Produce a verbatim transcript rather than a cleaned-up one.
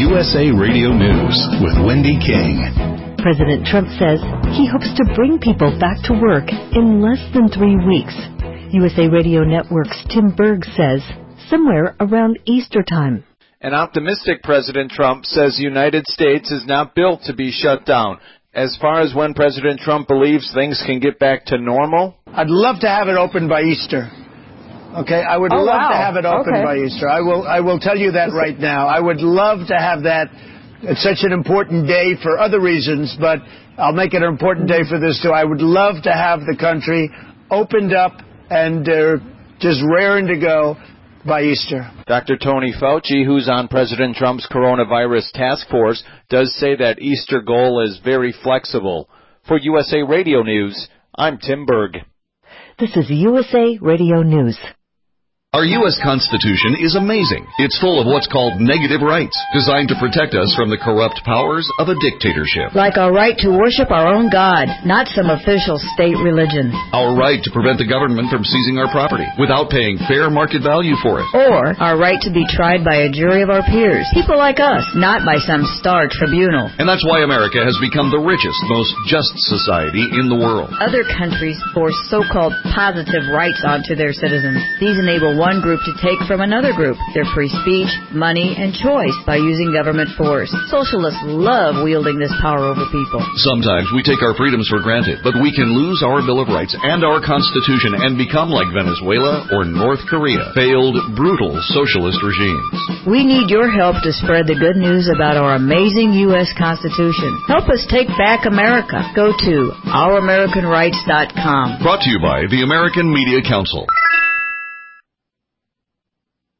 U S A Radio News with Wendy King. President Trump says he hopes to bring people back to work in less than three weeks. U S A Radio Network's Tim Berg says somewhere around Easter time. An optimistic President Trump says the United States is not built to be shut down. As far as when President Trump believes things can get back to normal? I'd love to have it open by Easter. Okay, I would oh, love wow. to have it open okay. by Easter. I will I will tell you that right now. I would love to have that. It's such an important day for other reasons, but I'll make it an important day for this too. I would love to have the country opened up and uh, just raring to go by Easter. Doctor Tony Fauci, who's on President Trump's coronavirus task force, does say that Easter goal is very flexible. For U S A Radio News, I'm Tim Berg. This is U S A Radio News. Our U S Constitution is amazing. It's full of what's called negative rights, designed to protect us from the corrupt powers of a dictatorship. Like our right to worship our own God, not some official state religion. Our right to prevent the government from seizing our property without paying fair market value for it. Or our right to be tried by a jury of our peers, people like us, not by some star tribunal. And that's why America has become the richest, most just society in the world. Other countries force so-called positive rights onto their citizens. These enable one group to take from another group their free speech, money, and choice by using government force. Socialists love wielding this power over people. Sometimes we take our freedoms for granted, but we can lose our Bill of Rights and our Constitution and become like Venezuela or North Korea, failed, brutal socialist regimes. We need your help to spread the good news about our amazing U S Constitution. Help us take back America. Go to our american rights dot com. Brought to you by the American Media Council.